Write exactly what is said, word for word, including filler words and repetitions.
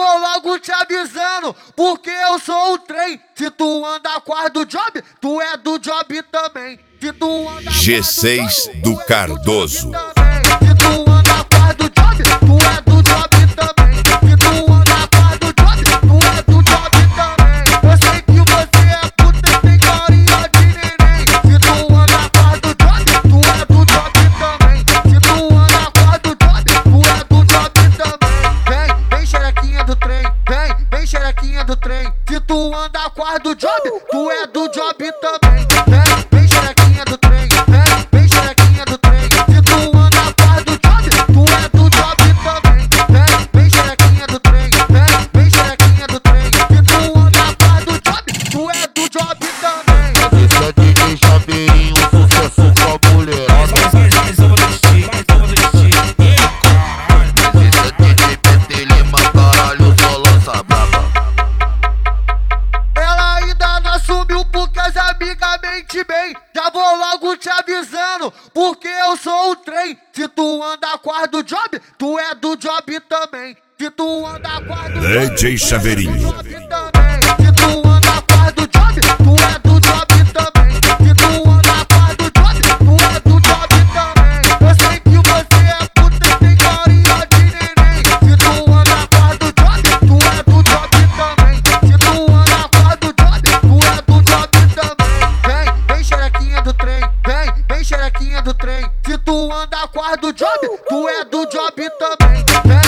vou logo te avisando, porque eu sou o trem. Se tu anda com as do job, tu é do job também. Se tu anda G seis do Cardoso. Se tu anda com as do job, tu é do job também. Se tu anda com as do job, tu é do job também. Eu sei que você é puta e tem carinha de neném. Se tu anda com as do job, tu é do job também. Se tu anda com as do job, tu é do job também. Vem, vem xerequinha do trem, vem, vem xerequinha do trem. Se tu anda com as do job, tu é do job também. Vem, vem xerequinha do trem, vem, vem xerequinha do trem. Se tu anda com as do job, tu é do job também. Vem, vem xerequinha do trem, vem, vem xerequinha do trem. Se tu anda com as do job, tu é do job também. Esse é D J Chaveirinho, sucesso com a mulherada. Mas eu vou desistir, mas eu vou desistir. Esse é D J P T Lima, caralho, só lança braba. Ela ainda não assumiu porque as amigas mente bem. Já vou logo te avisando, porque eu sou o trem. Se tu anda com as do job, tu é do job também. Se tu anda com as do D J job, tu é do Chaveirinho. job também. Se tu anda com as do job, tu é do job também. Se tu anda com as do job, tu é do job também. Eu sei que você é puta e tem carinha de neném. Se tu anda com as do job, tu é do job também. Se tu anda com as do job, tu é do job também. Vem, vem xerequinha do trem, vem, vem xerequinha do trem. Se tu anda com as do job, tu é do job também. Vem,